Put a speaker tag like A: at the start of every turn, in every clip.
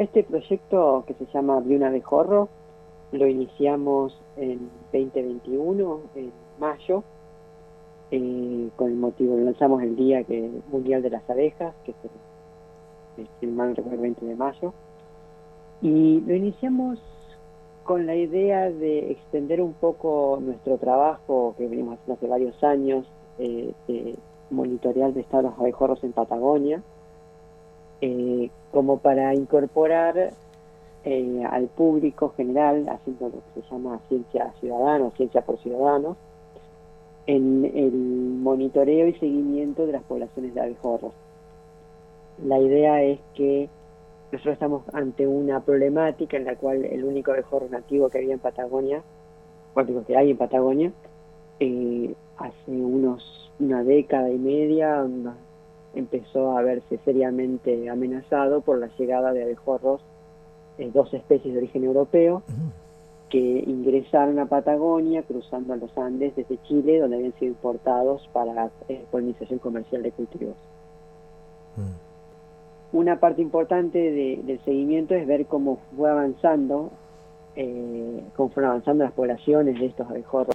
A: este proyecto que se llama Vi un abejorro lo iniciamos en 2021, en mayo, con el motivo, lo lanzamos el Día Mundial de las Abejas, que es si mal no recuerdo, el 20 de mayo, y lo iniciamos con la idea de extender un poco nuestro trabajo que venimos haciendo hace varios años, de monitorear de estado de los abejorros en Patagonia, como para incorporar al público general, haciendo lo que se llama ciencia ciudadana, ciencia por ciudadanos, en el monitoreo y seguimiento de las poblaciones de abejorros. La idea es que nosotros estamos ante una problemática en la cual el único abejorro nativo que había en Patagonia, bueno, que hay en Patagonia, hace una década y media empezó a verse seriamente amenazado por la llegada de abejorros, dos especies de origen europeo, que ingresaron a Patagonia cruzando los Andes desde Chile, donde habían sido importados para polinización comercial de cultivos. Una parte importante del seguimiento es ver cómo fueron avanzando las poblaciones de estos abejorros.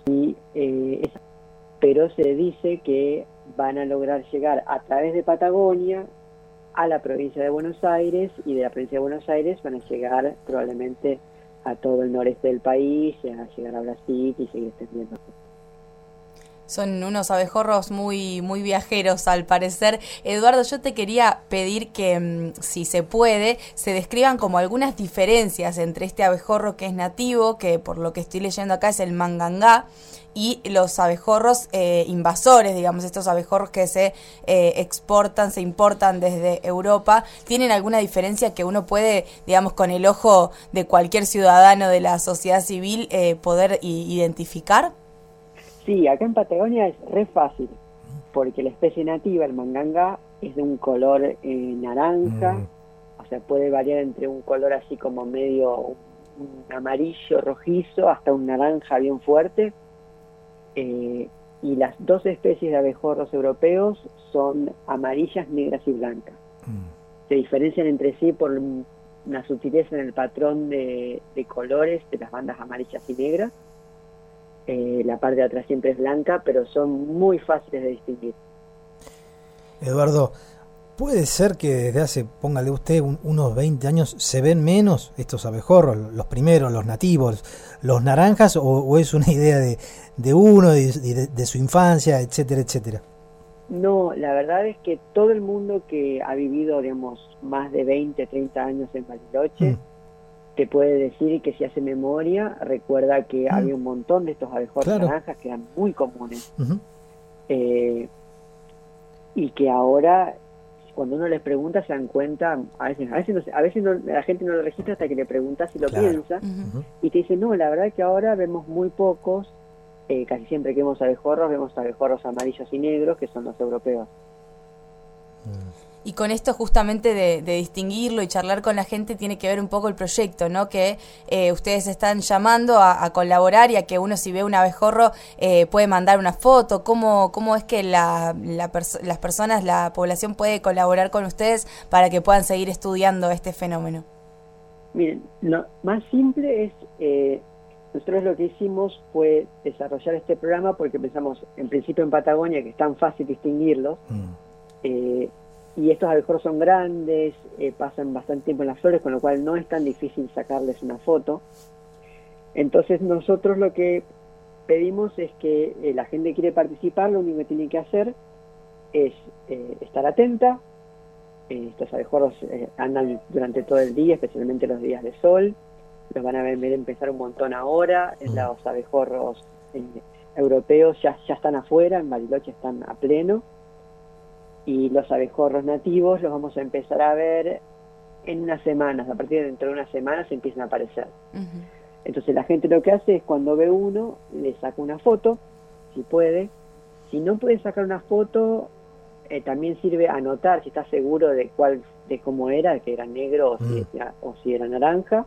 A: Pero se dice que van a lograr llegar a través de Patagonia a la provincia de Buenos Aires, y de la provincia de Buenos Aires van a llegar probablemente a todo el noreste del país, a llegar a Brasil y seguir extendiéndose.
B: Son unos abejorros muy, muy viajeros, al parecer. Eduardo, yo te quería pedir que, si se puede, se describan como algunas diferencias entre este abejorro que es nativo, que por lo que estoy leyendo acá es el mangangá, y los abejorros invasores, digamos, estos abejorros que se se importan desde Europa. ¿Tienen alguna diferencia que uno puede, digamos, con el ojo de cualquier ciudadano de la sociedad civil poder identificar?
A: Sí, acá en Patagonia es re fácil, porque la especie nativa, el mangangá, es de un color naranja, o sea, puede variar entre un color así como medio un amarillo rojizo hasta un naranja bien fuerte, y las dos especies de abejorros europeos son amarillas, negras y blancas. Se diferencian entre sí por una sutileza en el patrón de colores de las bandas amarillas y negras. La parte de atrás siempre es blanca, pero son muy fáciles de distinguir.
C: Eduardo, ¿puede ser que desde hace, póngale usted, unos 20 años se ven menos estos abejorros, los primeros, los nativos, los naranjas, o es una idea de uno, de su infancia, etcétera, etcétera?
A: No, la verdad es que todo el mundo que ha vivido, digamos, más de 20, 30 años en Bariloche, te puede decir que si hace memoria, recuerda que había un montón de estos abejorros naranjas que eran muy comunes. Y que ahora, cuando uno les pregunta, se dan cuenta, a veces no, la gente no lo registra hasta que le preguntas si lo piensa, y te dice, no, la verdad que ahora vemos muy pocos, casi siempre que vemos abejorros amarillos y negros, que son los europeos.
B: Y con esto justamente de distinguirlo y charlar con la gente tiene que ver un poco el proyecto, ¿no? Que ustedes están llamando a colaborar, y a que uno, si ve un abejorro, puede mandar una foto. ¿Cómo es que las personas, la población puede colaborar con ustedes para que puedan seguir estudiando este fenómeno?
A: Miren, lo más simple es, nosotros lo que hicimos fue desarrollar este programa porque pensamos, en principio en Patagonia, que es tan fácil distinguirlos, y estos abejorros son grandes, pasan bastante tiempo en las flores, con lo cual no es tan difícil sacarles una foto. Entonces nosotros lo que pedimos es que la gente que quiere participar, lo único que tiene que hacer es estar atenta. Estos abejorros andan durante todo el día, especialmente los días de sol. Los van a ver empezar un montón ahora. Los abejorros europeos ya están afuera, en Bariloche están a pleno. Y los abejorros nativos los vamos a empezar a ver en unas semanas. A partir de dentro de unas semanas empiezan a aparecer. Entonces la gente lo que hace es, cuando ve uno, le saca una foto, si puede. Si no puede sacar una foto, también sirve anotar si está seguro de cómo era, que era negro o si era naranja.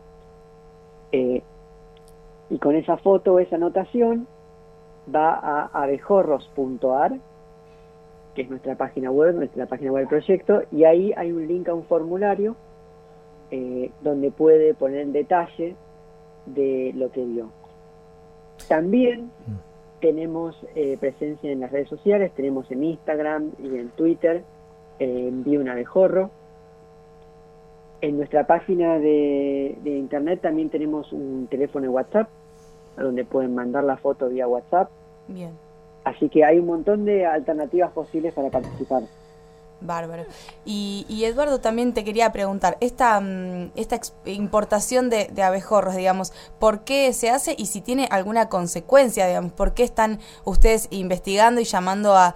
A: Y con esa foto o esa anotación va a abejorros.ar, que es nuestra página web del proyecto, y ahí hay un link a un formulario donde puede poner en detalle de lo que vio. También tenemos presencia en las redes sociales, tenemos en Instagram y en Twitter, Vi un abejorro. En nuestra página de internet también tenemos un teléfono de WhatsApp, donde pueden mandar la foto vía WhatsApp.
B: Bien.
A: Así que hay un montón de alternativas posibles para participar.
B: Bárbaro. Y Eduardo, también te quería preguntar, esta importación de abejorros, digamos, ¿por qué se hace y si tiene alguna consecuencia, digamos? ¿Por qué están ustedes investigando y llamando a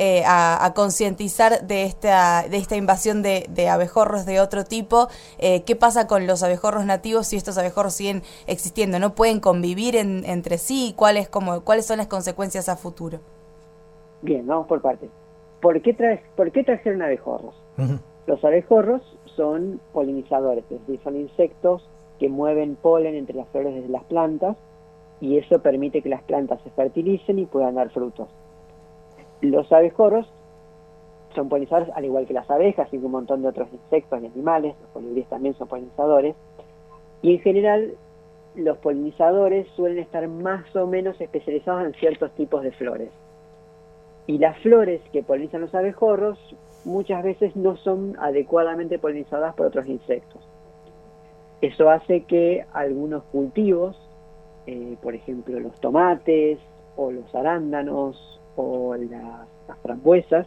B: concientizar de esta invasión de abejorros de otro tipo? ¿Qué pasa con los abejorros nativos si estos abejorros siguen existiendo? ¿No pueden convivir entre sí? ¿Cuáles son las consecuencias a futuro?
A: Bien, vamos por partes. ¿Por qué trajeron abejorros?
C: Uh-huh.
A: Los abejorros son polinizadores, es decir, son insectos que mueven polen entre las flores de las plantas y eso permite que las plantas se fertilicen y puedan dar frutos. Los abejorros son polinizadores al igual que las abejas y un montón de otros insectos y animales, los colibríes también son polinizadores, y en general los polinizadores suelen estar más o menos especializados en ciertos tipos de flores. Y las flores que polinizan los abejorros muchas veces no son adecuadamente polinizadas por otros insectos. Eso hace que algunos cultivos, por ejemplo los tomates o los arándanos o las frambuesas,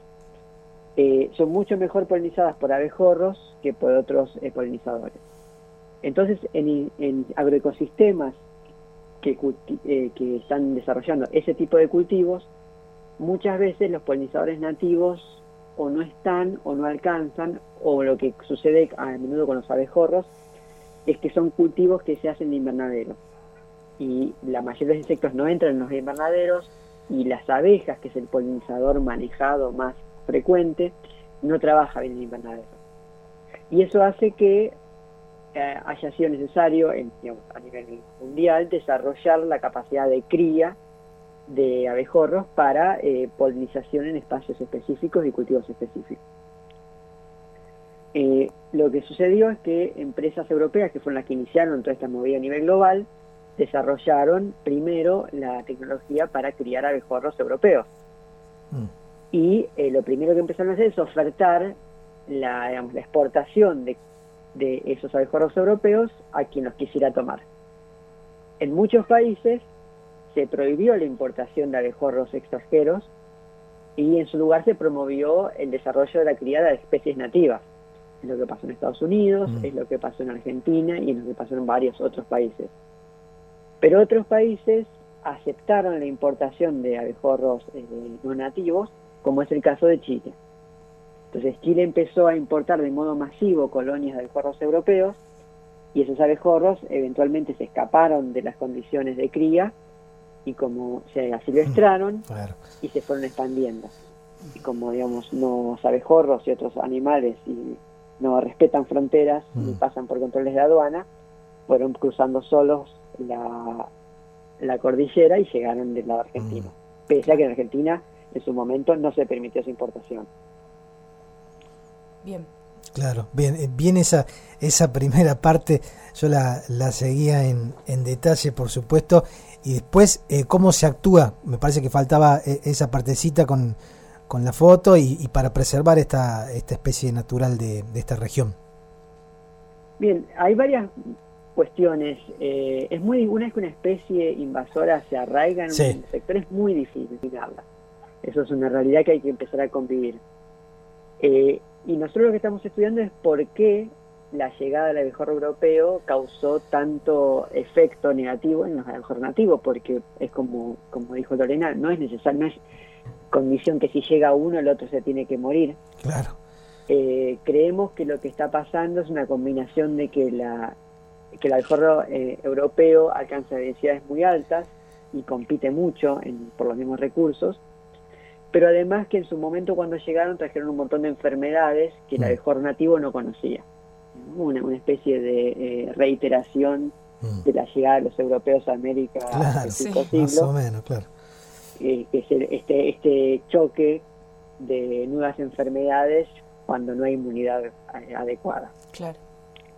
A: son mucho mejor polinizadas por abejorros que por otros polinizadores. Entonces, en agroecosistemas que están desarrollando ese tipo de cultivos, muchas veces los polinizadores nativos o no están o no alcanzan, o lo que sucede a menudo con los abejorros es que son cultivos que se hacen de invernadero y la mayoría de los insectos no entran en los invernaderos y las abejas, que es el polinizador manejado más frecuente, no trabaja bien en el invernadero. Y eso hace que haya sido necesario, a nivel mundial, desarrollar la capacidad de cría de abejorros para polinización en espacios específicos y cultivos específicos. Lo que sucedió es que empresas europeas, que fueron las que iniciaron toda esta movida a nivel global, desarrollaron primero la tecnología para criar abejorros europeos. Y lo primero que empezaron a hacer es ofertar la exportación de esos abejorros europeos a quien los quisiera tomar. En muchos países se prohibió la importación de abejorros extranjeros y en su lugar se promovió el desarrollo de la cría de especies nativas. Es lo que pasó en Estados Unidos, es lo que pasó en Argentina y es lo que pasó en varios otros países. Pero otros países aceptaron la importación de abejorros no nativos, como es el caso de Chile. Entonces Chile empezó a importar de modo masivo colonias de abejorros europeos y esos abejorros eventualmente se escaparon de las condiciones de cría y como se asilvestraron y se fueron expandiendo. Y como, digamos, los abejorros y otros animales y no respetan fronteras ni pasan por controles de aduana, fueron cruzando solos la cordillera y llegaron del lado argentino. Pese a que en Argentina en su momento no se permitió esa importación.
B: Bien.
C: Claro, bien esa primera parte, yo la seguía en detalle, por supuesto, y después cómo se actúa, me parece que faltaba esa partecita con la foto y para preservar esta especie natural de esta región.
A: Bien, hay varias cuestiones. Una vez que una especie invasora se arraiga en un sector es muy difícil eliminarla. Eso es una realidad que hay que empezar a convivir. Y nosotros lo que estamos estudiando es por qué la llegada del abejorro europeo causó tanto efecto negativo en los abejorros nativos, porque es como dijo Lorena, no es necesario, no es condición que si llega uno el otro se tiene que morir.
C: Claro.
A: Creemos que lo que está pasando es una combinación de que el abejorro europeo alcanza densidades muy altas y compite mucho por los mismos recursos, pero además que en su momento cuando llegaron trajeron un montón de enfermedades que el abejorro nativo no conocía. Una especie de reiteración de la llegada de los europeos a América
C: en el siglo. Más o menos, claro.
A: Que es este choque de nuevas enfermedades cuando no hay inmunidad adecuada.
B: Claro.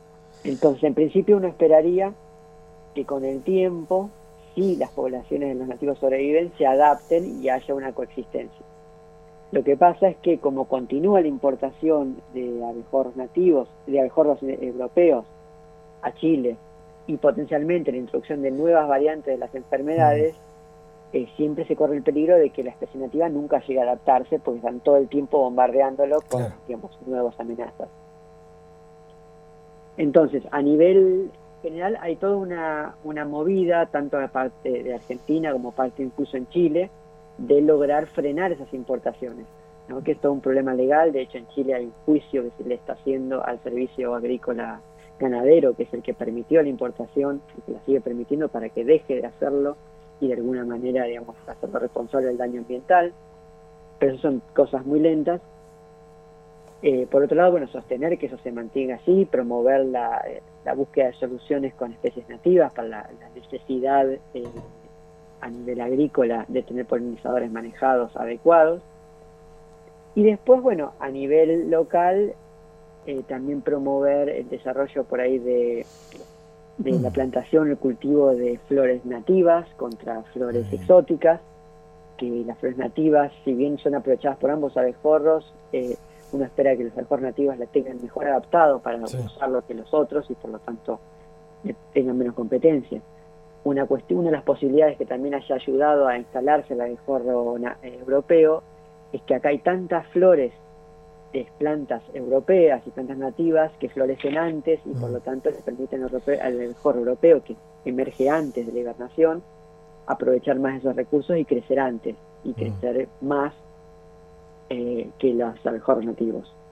A: Entonces, en principio uno esperaría que con el tiempo, si las poblaciones de los nativos sobreviven, se adapten y haya una coexistencia. Lo que pasa es que como continúa la importación de abejorros nativos, de abejorros europeos a Chile, y potencialmente la introducción de nuevas variantes de las enfermedades, siempre se corre el peligro de que la especie nativa nunca llegue a adaptarse, porque están todo el tiempo bombardeándolo con, digamos, nuevas amenazas. Entonces, a nivel general hay toda una movida, tanto de parte de Argentina como parte incluso en Chile, de lograr frenar esas importaciones, ¿no? Que es todo un problema legal. De hecho, en Chile hay un juicio que se le está haciendo al Servicio Agrícola Ganadero, que es el que permitió la importación y que la sigue permitiendo, para que deje de hacerlo y de alguna manera, digamos, hacerlo responsable del daño ambiental. Pero eso son cosas muy lentas. Por otro lado, bueno, sostener que eso se mantenga así, promover la búsqueda de soluciones con especies nativas para la necesidad a nivel agrícola de tener polinizadores manejados adecuados. Y después, bueno, a nivel local, también promover el desarrollo por ahí de la plantación, el cultivo de flores nativas contra flores exóticas, que las flores nativas, si bien son aprovechadas por ambos abejorros, uno espera que los abejorros nativos la tengan mejor adaptado para usarlo que los otros y por lo tanto tengan menos competencia. Una de las posibilidades que también haya ayudado a instalarse el abejorro europeo es que acá hay tantas flores, plantas europeas y plantas nativas que florecen antes y por lo tanto les permiten al abejorro europeo, que emerge antes de la hibernación, aprovechar más esos recursos y crecer antes y crecer más que los abejorros nativos.